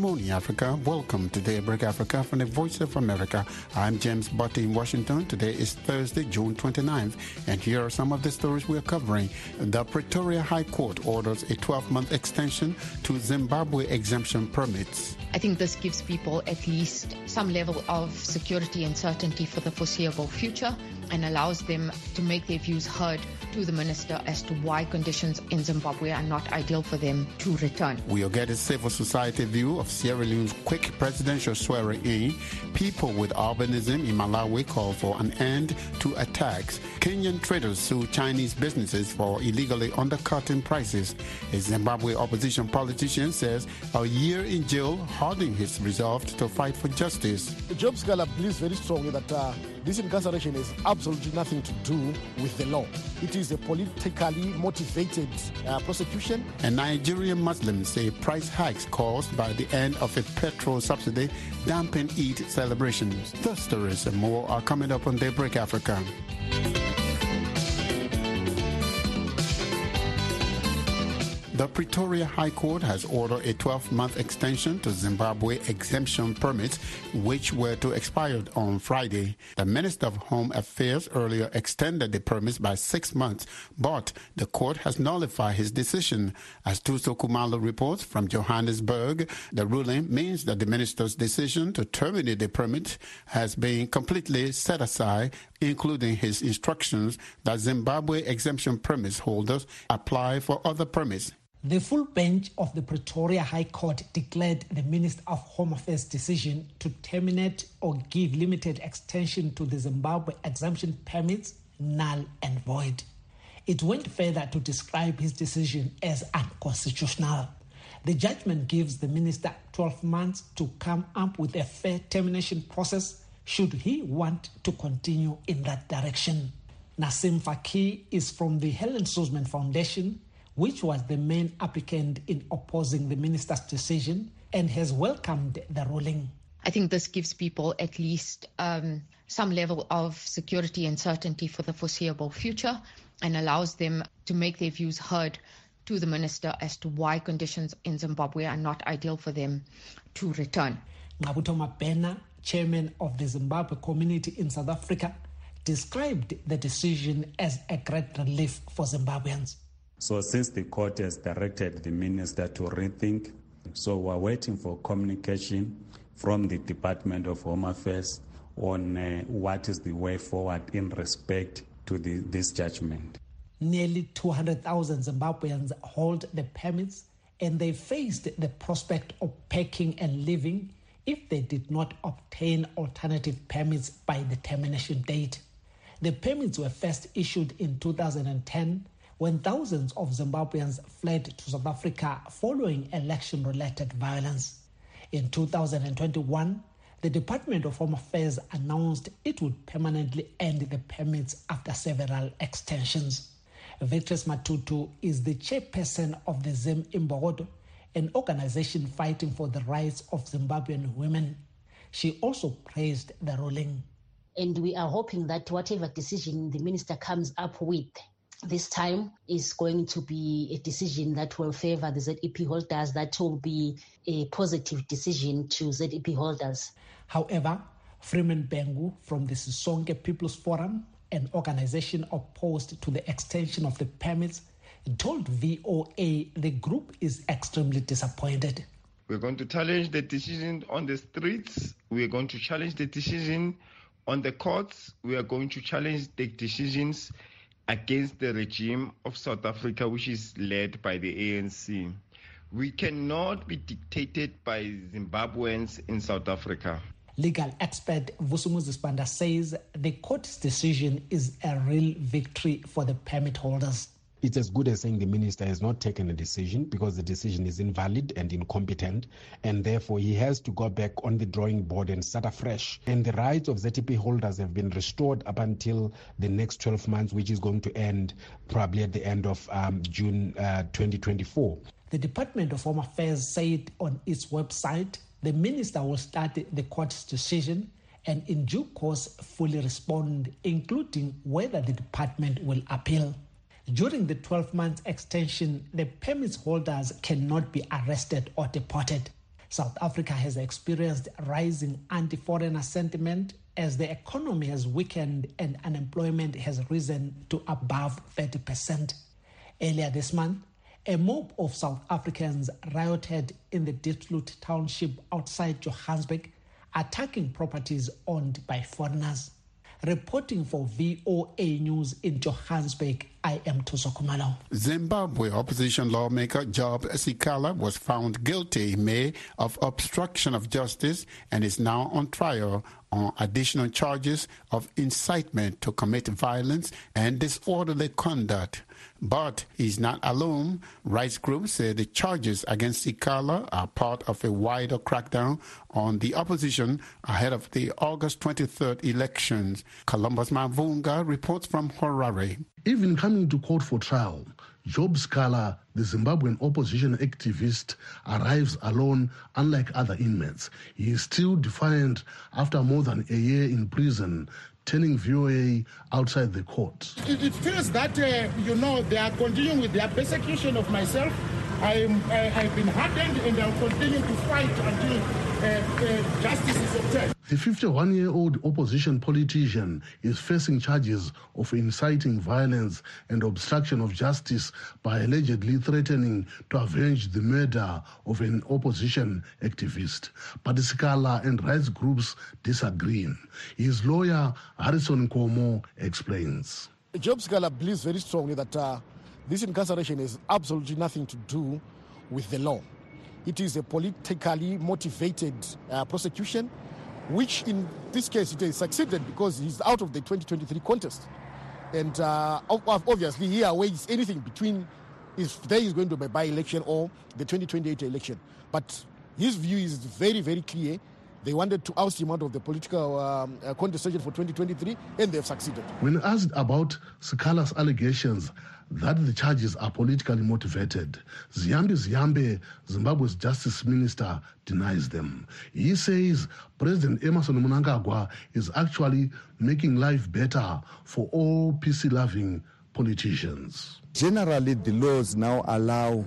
morning, Africa. Welcome to Daybreak Africa from the Voice of America. I'm James Botti in Washington. Today is Thursday, June 29th, and here are some of the stories we're covering. The Pretoria High Court orders a 12-month extension to Zimbabwe exemption permits. I think this gives people at least some level of security and certainty for the foreseeable future and allows them to make their views heard to the minister as to why conditions in Zimbabwe are not ideal for them to return. We'll get a civil society view of Sierra Leone's quick presidential swearing-in. People with albinism in Malawi call for an end to attacks. Kenyan traders sue Chinese businesses for illegally undercutting prices. A Zimbabwe opposition politician says a year in jail hardening his resolve to fight for justice. Job Scala believes very strongly that this incarceration has absolutely nothing to do with the law. It is a politically motivated prosecution. And Nigerian Muslims say price hikes caused by the end of a petrol subsidy dampen Eid celebrations. Those stories and more are coming up on Daybreak Africa. The Pretoria High Court has ordered a 12-month extension to Zimbabwe exemption permits, which were to expire on Friday. The Minister of Home Affairs earlier extended the permits by 6 months, but the court has nullified his decision. As Tuso Kumalo reports from Johannesburg, the ruling means that the minister's decision to terminate the permit has been completely set aside, including his instructions that Zimbabwe exemption permits holders apply for other permits. The full bench of the Pretoria High Court declared the Minister of Home Affairs' decision to terminate or give limited extension to the Zimbabwe exemption permits null and void. It went further to describe his decision as unconstitutional. The judgment gives the minister 12 months to come up with a fair termination process should he want to continue in that direction. Nassim Fakir is from the Helen Suzman Foundation, which was the main applicant in opposing the minister's decision, and has welcomed the ruling. I think this gives people at least some level of security and certainty for the foreseeable future and allows them to make their views heard to the minister as to why conditions in Zimbabwe are not ideal for them to return. Ngabuto Mabena, chairman of the Zimbabwe community in South Africa, described the decision as a great relief for Zimbabweans. So since the court has directed the minister to rethink, so we're waiting for communication from the Department of Home Affairs on what is the way forward in respect to this judgment. Nearly 200,000 Zimbabweans hold the permits, and they faced the prospect of packing and leaving if they did not obtain alternative permits by the termination date. The permits were first issued in 2010, when thousands of Zimbabweans fled to South Africa following election-related violence. In 2021, the Department of Home Affairs announced it would permanently end the permits after several extensions. Victress Matutu is the chairperson of the Zim Imbogodo, an organization fighting for the rights of Zimbabwean women. She also praised the ruling. And we are hoping that whatever decision the minister comes up with this time is going to be a decision that will favor the ZEP holders, that will be a positive decision to ZEP holders. However, Freeman Bengu from the Sisonke People's Forum, an organization opposed to the extension of the permits, told VOA the group is extremely disappointed. We're going to challenge the decision on the streets. We're going to challenge the decision on the courts. We are going to challenge the decisions against the regime of South Africa, which is led by the ANC. We cannot be dictated by Zimbabweans in South Africa. Legal expert Vusumuzi Spanda says the court's decision is a real victory for the permit holders. It's as good as saying the minister has not taken a decision because the decision is invalid and incompetent, and therefore he has to go back on the drawing board and start afresh. And the rights of ZTP holders have been restored up until the next 12 months, which is going to end probably at the end of June 2024. The Department of Home Affairs said on its website the minister will study the court's decision and in due course fully respond, including whether the department will appeal. During the 12-month extension, the permit holders cannot be arrested or deported. South Africa has experienced rising anti-foreigner sentiment as the economy has weakened and unemployment has risen to above 30%. Earlier this month, a mob of South Africans rioted in the Diepsloot township outside Johannesburg, attacking properties owned by foreigners. Reporting for VOA News in Johannesburg, I am Thuso Khumalo. Zimbabwe opposition lawmaker Job Sikala was found guilty in May of obstruction of justice and is now on trial on additional charges of incitement to commit violence and disorderly conduct. But he's not alone. Rights groups say the charges against Sikala are part of a wider crackdown on the opposition ahead of the August 23rd elections. Columbus Mavunga reports from Harare. Even coming to court for trial, Job Sikala, the Zimbabwean opposition activist, arrives alone, unlike other inmates. He is still defiant after more than a year in prison, telling VOA outside the court. It feels that, they are continuing with their persecution of myself. I've been hardened and I'll continue to fight until justice is obtained. The 51-year-old opposition politician is facing charges of inciting violence and obstruction of justice by allegedly threatening to avenge the murder of an opposition activist. But Sikala and rights groups disagree. His lawyer, Harrison Nkomo, explains. Job Sikala believes very strongly that this incarceration has absolutely nothing to do with the law. It is a politically motivated prosecution, which in this case it has succeeded because he's out of the 2023 contest. And obviously he awaits anything between if there is going to be a by-election or the 2028 election. But his view is very, very clear. They wanted to oust him out of the political contestation for 2023, and they've succeeded. When asked about Sikala's allegations that the charges are politically motivated, Ziyambe, Zimbabwe's justice minister, denies them. He says President Emmerson Mnangagwa is actually making life better for all PC-loving politicians. Generally, the laws now allow,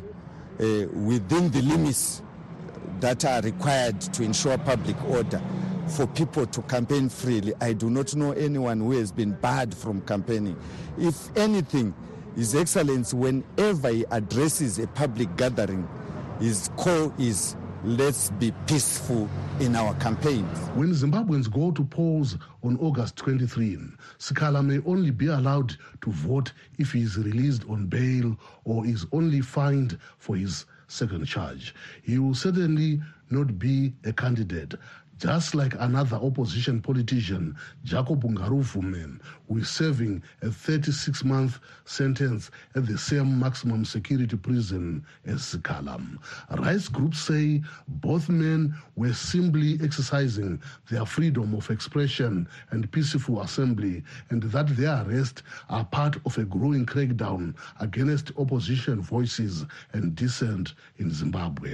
within the limits that are required to ensure public order, for people to campaign freely. I do not know anyone who has been barred from campaigning. If anything, His Excellency, whenever he addresses a public gathering, his call is, let's be peaceful in our campaigns. When Zimbabweans go to polls on August 23, Sikala may only be allowed to vote if he is released on bail or is only fined for his second charge. He will certainly not be a candidate, just like another opposition politician, Jacob Ngaruvuman, who is serving a 36-month sentence at the same maximum security prison as Sikala. Rights groups say both men were simply exercising their freedom of expression and peaceful assembly, and that their arrests are part of a growing crackdown against opposition voices and dissent in Zimbabwe.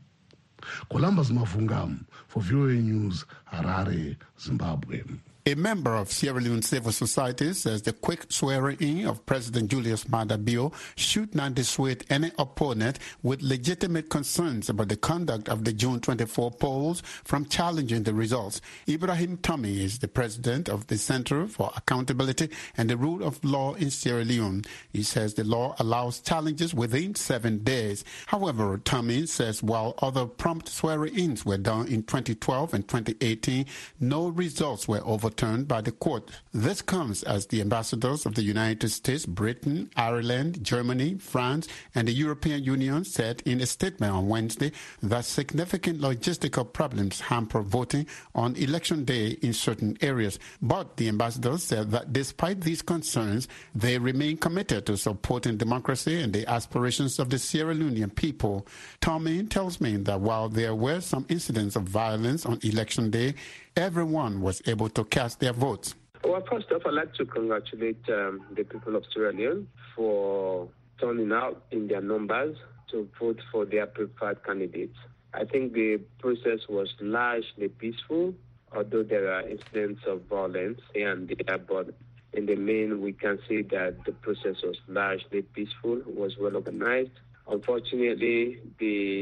Columbus Mavunga for VOA News, Harare, Zimbabwe. A member of Sierra Leone civil society says the quick swearing-in of President Julius Maada Bio should not dissuade any opponent with legitimate concerns about the conduct of the June 24 polls from challenging the results. Ibrahim Tommy is the president of the Center for Accountability and the Rule of Law in Sierra Leone. He says the law allows challenges within 7 days. However, Tommy says while other prompt swearing-ins were done in 2012 and 2018, no results were overturned by the court. This comes as the ambassadors of the United States, Britain, Ireland, Germany, France, and the European Union said in a statement on Wednesday that significant logistical problems hamper voting on election day in certain areas. But the ambassadors said that despite these concerns, they remain committed to supporting democracy and the aspirations of the Sierra Leonean people. Tommy tells me that while there were some incidents of violence on election day, everyone was able to cast their votes. Well, first off, I'd like to congratulate the people of Sierra Leone for turning out in their numbers to vote for their preferred candidates. I think the process was largely peaceful, although there are incidents of violence here and there, but in the main, we can say that the process was largely peaceful, was well organized. Unfortunately, the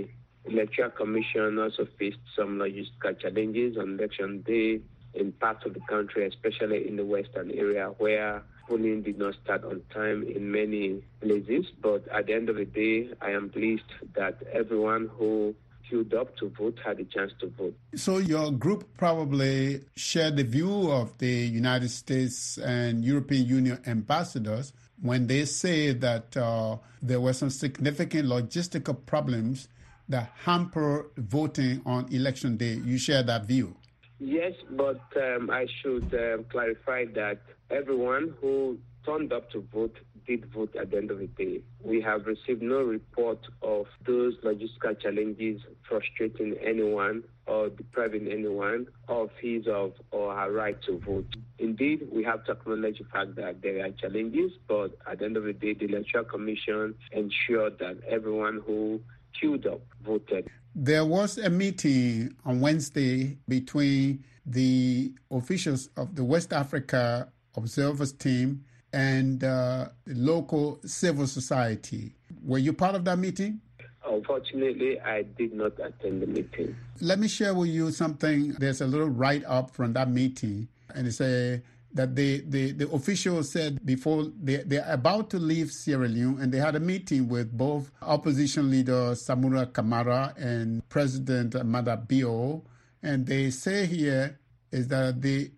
Electoral Commission also faced some logistical challenges on election day in parts of the country, especially in the western area where polling did not start on time in many places. But at the end of the day, I am pleased that everyone who queued up to vote had a chance to vote. So your group probably shared the view of the United States and European Union ambassadors when they say that there were some significant logistical problems that hamper voting on election day. You share that view? Yes, but I should clarify that everyone who turned up to vote did vote at the end of the day. We have received no report of those logistical challenges frustrating anyone or depriving anyone of his or her right to vote. Indeed, we have to acknowledge the fact that there are challenges, but at the end of the day, the Electoral Commission ensured that everyone who queued up voted. There was a meeting on Wednesday between the officials of the West Africa Observers team and the local civil society. Were you part of that meeting? Unfortunately, I did not attend the meeting. Let me share with you something. There's a little write-up from that meeting, and it's that the officials said before they're about to leave Sierra Leone, and they had a meeting with both opposition leader Samura Kamara and President Mada Bio, and they say here is that the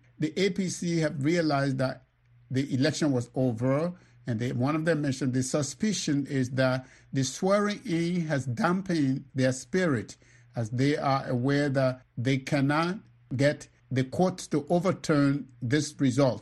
APC have realized that the election was over, and one of them mentioned the suspicion is that the swearing in has dampened their spirit, as they are aware that they cannot get the courts to overturn this result.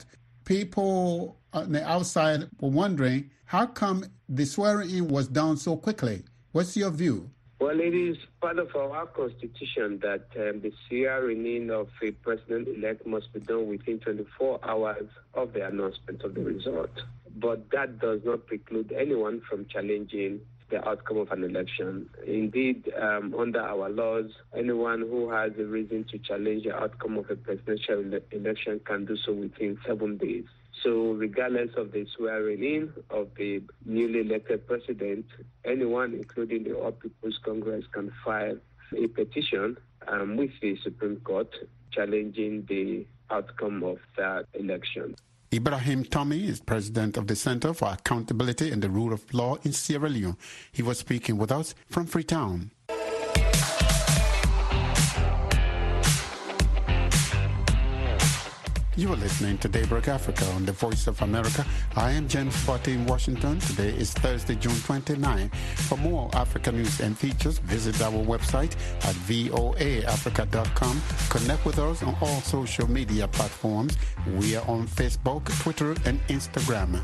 People on the outside were wondering, how come the swearing in was done so quickly? What's your view? Well, it is part of our constitution that the swearing-in of a president-elect must be done within 24 hours of the announcement of the result. But that does not preclude anyone from challenging the outcome of an election. Indeed, under our laws, anyone who has a reason to challenge the outcome of a presidential election can do so within 7 days. So regardless of the swearing-in of the newly elected president, anyone, including the All People's Congress, can file a petition with the Supreme Court challenging the outcome of that election. Ibrahim Tommy is president of the Center for Accountability and the Rule of Law in Sierra Leone. He was speaking with us from Freetown. You are listening to Daybreak Africa on the Voice of America. I am James Botti in Washington. Today is Thursday, June 29. For more Africa news and features, visit our website at voaafrica.com. Connect with us on all social media platforms. We are on Facebook, Twitter, and Instagram.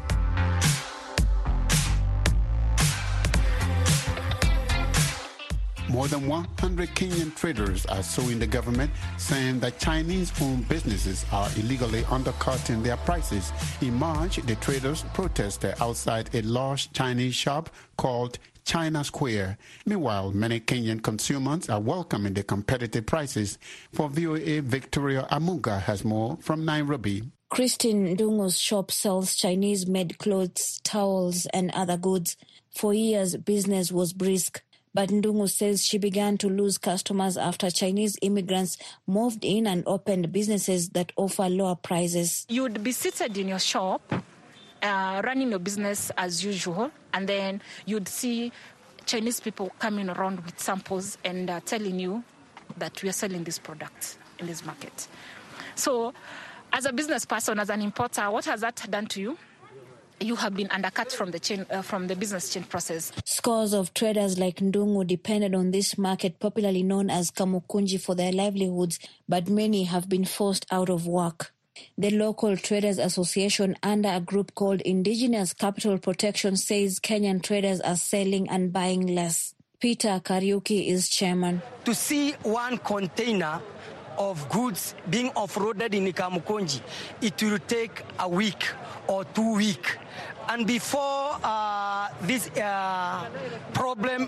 More than 100 Kenyan traders are suing the government, saying that Chinese-owned businesses are illegally undercutting their prices. In March, the traders protested outside a large Chinese shop called China Square. Meanwhile, many Kenyan consumers are welcoming the competitive prices. For VOA, Victoria Amuga has more from Nairobi. Christine Ndungu's shop sells Chinese-made clothes, towels, and other goods. For years, business was brisk. But Ndungu says she began to lose customers after Chinese immigrants moved in and opened businesses that offer lower prices. You'd be seated in your shop, running your business as usual, and then you'd see Chinese people coming around with samples and telling you that we are selling these products in this market. So as a business person, as an importer, what has that done to you? You have been undercut from the chain, from the business chain process. Scores of traders like Ndungu depended on this market, popularly known as Kamukunji, for their livelihoods, but many have been forced out of work. The local Traders Association, under a group called Indigenous Capital Protection, says Kenyan traders are selling and buying less. Peter Kariuki is chairman. To see one container of goods being off-roaded in Kamukunji, it will take a week or 2 weeks. And before this problem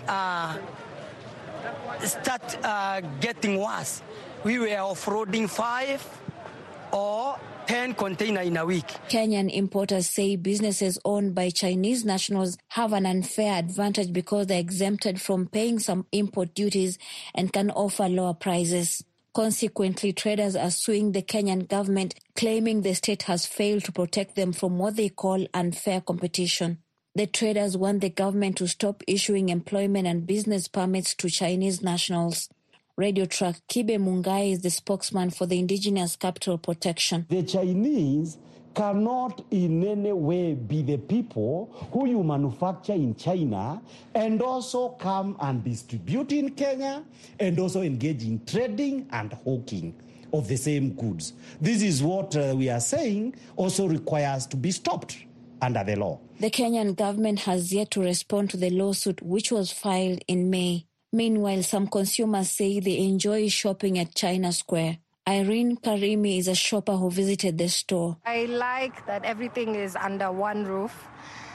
start getting worse, we were off-roading 5 or 10 containers in a week. Kenyan importers say businesses owned by Chinese nationals have an unfair advantage because they're exempted from paying some import duties and can offer lower prices. Consequently, traders are suing the Kenyan government, claiming the state has failed to protect them from what they call unfair competition. The traders want the government to stop issuing employment and business permits to Chinese nationals. Radio Truck Kibe Mungai is the spokesman for the Indigenous Capital Protection. The Chinese cannot in any way be the people who you manufacture in China and also come and distribute in Kenya and also engage in trading and hawking of the same goods. This is what we are saying also requires to be stopped under the law. The Kenyan government has yet to respond to the lawsuit, which was filed in May. Meanwhile, some consumers say they enjoy shopping at China Square. Irene Karimi is a shopper who visited the store. I like that everything is under one roof.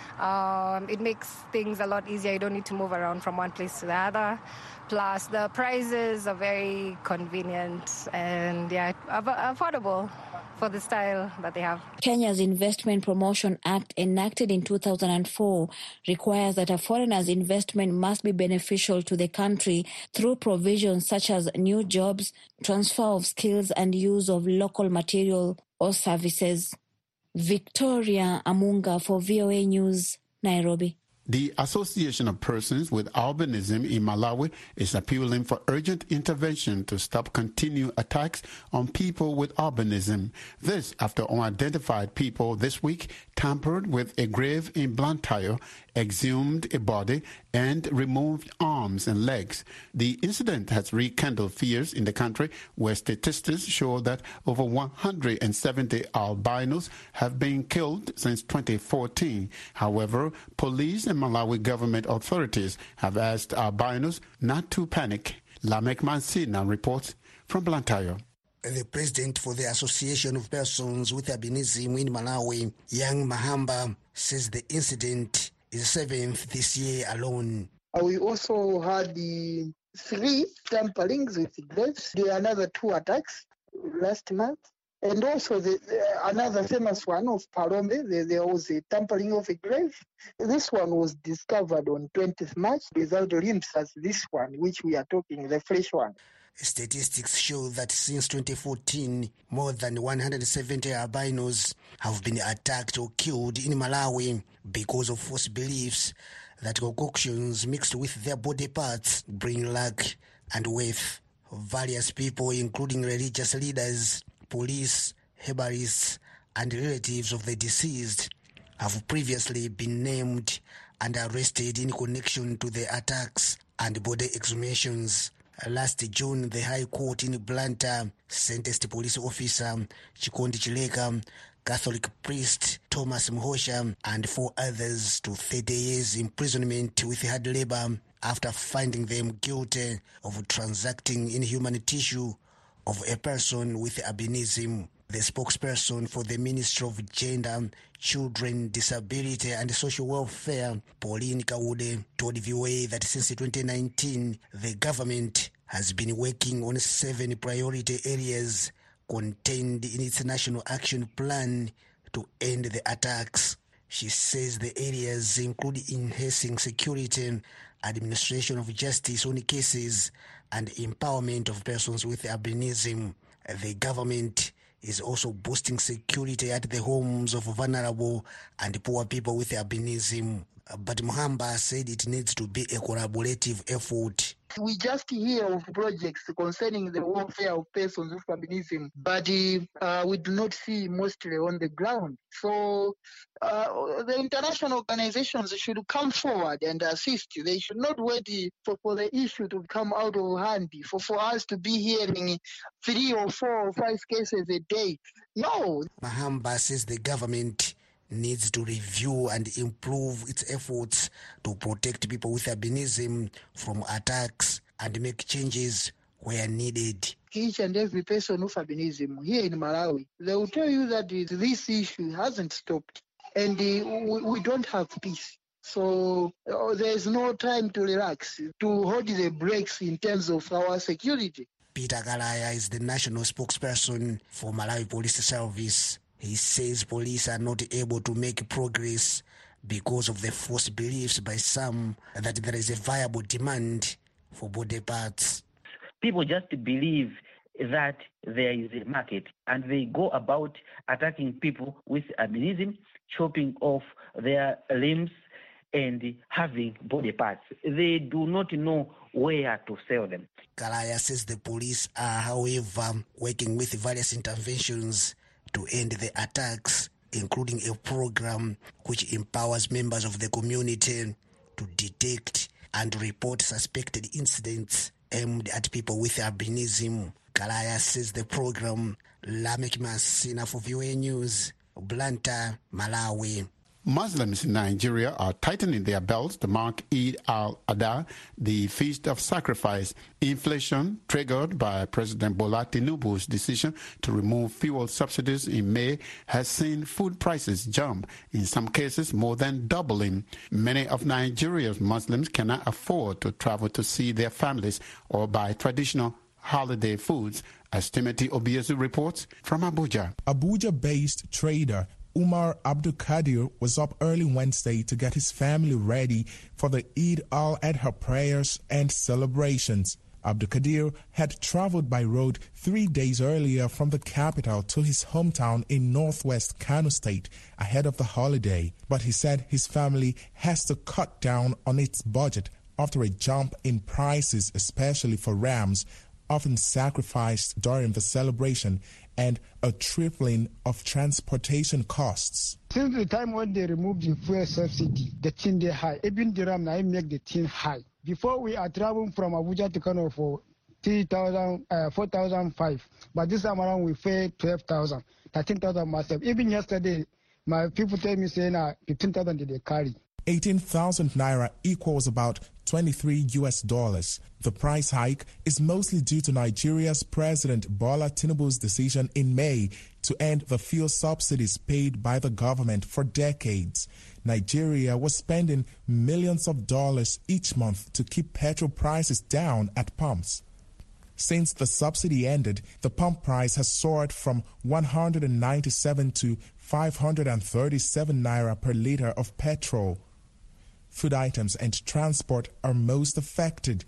It makes things a lot easier. You don't need to move around from one place to the other. Plus, the prices are very convenient and affordable for the style that they have. Kenya's Investment Promotion Act, enacted in 2004, requires that a foreigner's investment must be beneficial to the country through provisions such as new jobs, transfer of skills, and use of local material or services. Victoria Amunga for VOA News, Nairobi. The Association of Persons with Albinism in Malawi is appealing for urgent intervention to stop continued attacks on people with albinism. This after unidentified people this week tampered with a grave in Blantyre, exhumed a body, and removed arms and legs. The incident has rekindled fears in the country, where statistics show that over 170 albinos have been killed since 2014. However, police and Malawi government authorities have asked albinos not to panic. Lamek Mansina reports from Blantyre. The president for the Association of Persons with Albinism in Malawi, Young Mahamba, says the incident is 7th this year alone. We also had the 3 tamperings with graves. There are another 2 attacks last month. And also another famous one of Palombe, there was a tampering of a grave. This one was discovered on 20th March without limbs as this one, which we are talking, the fresh one. Statistics show that since 2014, more than 170 albinos have been attacked or killed in Malawi because of false beliefs that concoctions mixed with their body parts bring luck and wealth. Various people, including religious leaders, police, herbalists, and relatives of the deceased, have previously been named and arrested in connection to the attacks and body exhumations. Last June, the High Court in Blantyre sentenced police officer Chikondi Chileka, Catholic priest Thomas Mhosha, and 4 others to 30 years imprisonment with hard labor after finding them guilty of transacting in human tissue of a person with albinism. The spokesperson for the Ministry of Gender, Children, Disability and Social Welfare, Pauline Kaude, told VOA that since 2019, the government has been working on 7 priority areas contained in its National Action Plan to end the attacks. She says the areas include enhancing security, administration of justice on cases, and empowerment of persons with albinism. The government is also boosting security at the homes of vulnerable and poor people with albinism. But Muhamba said it needs to be a collaborative effort. We just hear of projects concerning the welfare of persons with albinism, but we do not see mostly on the ground. So the international organizations should come forward and assist. They should not wait for the issue to come out of hand, for us to be hearing 3 or 4 or 5 cases a day. No. Mahamba says the government needs to review and improve its efforts to protect people with albinism from attacks and make changes where needed. Each and every person with albinism here in Malawi, they will tell you that this issue hasn't stopped and we don't have peace. So there's no time to relax, to hold the brakes in terms of our security. Peter Galaya is the national spokesperson for Malawi Police Service. He says police are not able to make progress because of the false beliefs by some that there is a viable demand for body parts. People just believe that there is a market and they go about attacking people with albinism, chopping off their limbs and having body parts. They do not know where to sell them. Galaya says the police are, however, working with various interventions to end the attacks, including a program which empowers members of the community to detect and report suspected incidents aimed at people with albinism. Galaya says the program. Lamek Masina for VOA News, Blantyre, Malawi. Muslims in Nigeria are tightening their belts to mark Eid al-Adha, the feast of sacrifice. Inflation, triggered by President Bola Tinubu's decision to remove fuel subsidies in May, has seen food prices jump, in some cases more than doubling. Many of Nigeria's Muslims cannot afford to travel to see their families or buy traditional holiday foods, as Timothy Obiezu reports from Abuja. Abuja-based trader Umar Abdul Qadir was up early Wednesday to get his family ready for the Eid al-Adha prayers and celebrations. Abdul Qadir had traveled by road 3 days earlier from the capital to his hometown in northwest Kano State ahead of the holiday, but he said his family has to cut down on its budget after a jump in prices, especially for rams, often sacrificed during the celebration, and a tripling of transportation costs. Since the time when they removed the fuel subsidy, the thing they high. Even the ram now make the thing high. Before we are traveling from Abuja to Kano for 4,005, but this time around we pay 12,000, 13,000 myself. Even yesterday, my people tell me saying 15,000 did they carry. 18,000 naira equals about $23. The price hike is mostly due to Nigeria's President Bola Tinubu's decision in May to end the fuel subsidies paid by the government for decades. Nigeria was spending millions of dollars each month to keep petrol prices down at pumps. Since the subsidy ended, the pump price has soared from 197 to 537 naira per liter of petrol. Food items and transport are most affected.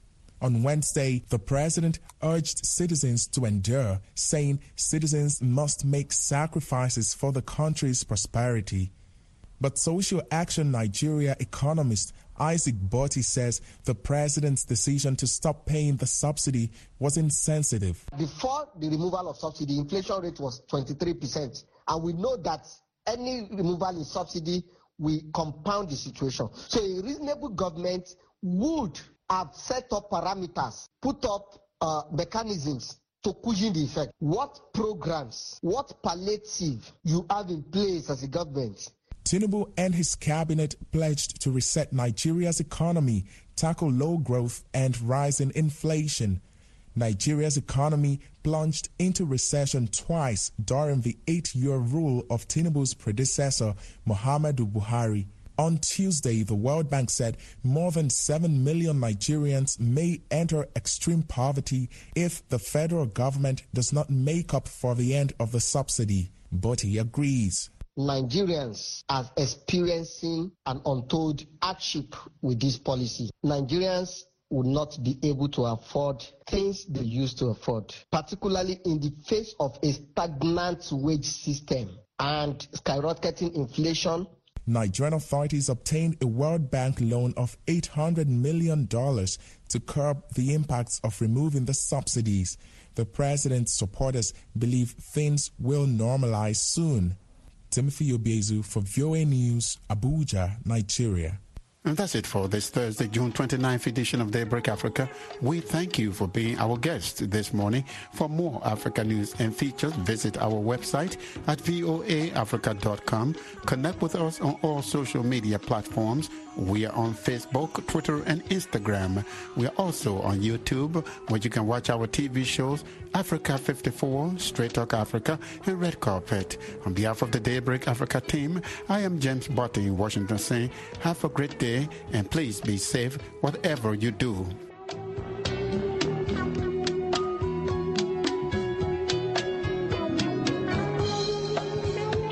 On Wednesday, the president urged citizens to endure, saying citizens must make sacrifices for the country's prosperity. But Social Action Nigeria economist Isaac Botti says the president's decision to stop paying the subsidy was insensitive. Before the removal of subsidy, inflation rate was 23%. And we know that any removal in subsidy will compound the situation. So a reasonable government would have set up parameters, put up mechanisms to cushion the effect. What programs, what palliative you have in place as a government? Tinubu and his cabinet pledged to reset Nigeria's economy, tackle low growth and rising inflation. Nigeria's economy plunged into recession twice during the 8-year rule of Tinubu's predecessor, Muhammadu Buhari. On Tuesday, the World Bank said more than 7 million Nigerians may enter extreme poverty if the federal government does not make up for the end of the subsidy. But he agrees. Nigerians are experiencing an untold hardship with this policy. Nigerians would not be able to afford things they used to afford, particularly in the face of a stagnant wage system and skyrocketing inflation. Nigerian authorities obtained a World Bank loan of $800 million to curb the impacts of removing the subsidies. The president's supporters believe things will normalize soon. Timothy Obiezu for VOA News, Abuja, Nigeria. And that's it for this Thursday, June 29th edition of Daybreak Africa. We thank you for being our guest this morning. For more Africa news and features, visit our website at voaafrica.com. Connect with us on all social media platforms. We are on Facebook, Twitter, and Instagram. We are also on YouTube, where you can watch our TV shows, Africa 54, Straight Talk Africa, and Red Carpet. On behalf of the Daybreak Africa team, I am James Botti in Washington saying, have a great day and please be safe whatever you do.